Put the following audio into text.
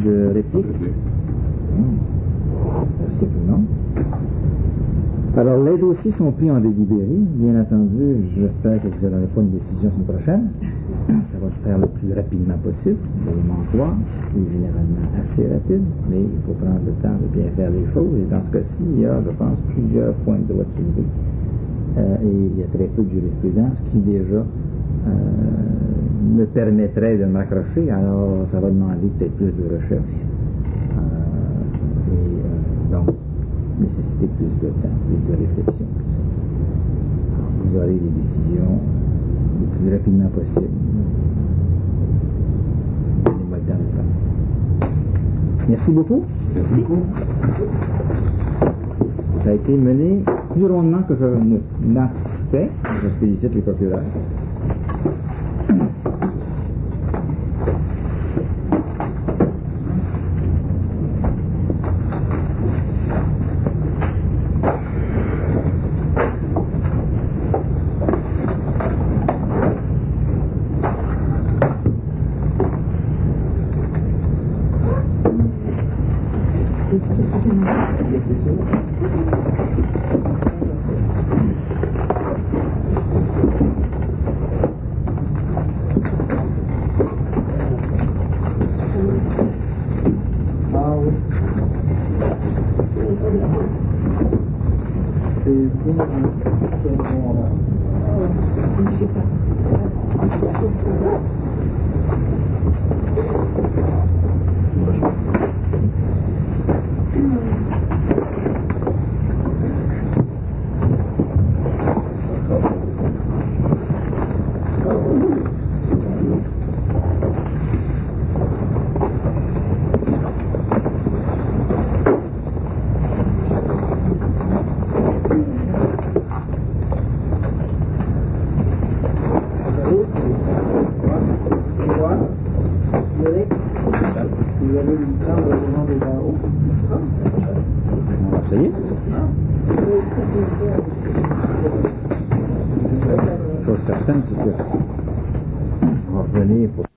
de répliques? Merci tout le monde. Alors, les dossiers sont pris en délibéré. Bien entendu, j'espère que vous n'aurez pas une décision la semaine prochaine. Ça va se faire le plus rapidement possible. Vous allez m'en croire. C'est généralement assez rapide, mais il faut prendre le temps de bien faire les choses. Et dans ce cas-ci, il y a, je pense, plusieurs points de droit soulevés. Et il y a très peu de jurisprudence qui déjà me permettrait de m'accrocher. Alors, ça va demander peut-être plus de recherche. Donc, nécessiter plus de temps, plus de réflexion. Alors, vous aurez les décisions le plus rapidement possible. Donnez-moi le temps de faire. Merci beaucoup. Merci beaucoup. Ça a été mené plus rondement que je n'anticipais. Je félicite les procureurs. Chose certaine, c'est que je vais revenir pour